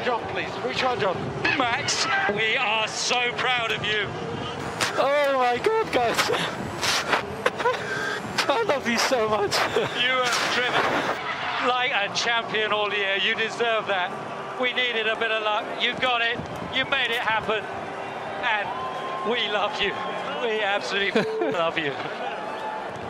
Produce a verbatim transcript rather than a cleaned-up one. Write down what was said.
John, please. Reach on, John. Max, we are so proud of you. Oh my God, guys. I love you so much. You have driven like a champion all year. You deserve that. We needed a bit of luck. You got it. You made it happen. And we love you. We absolutely love you.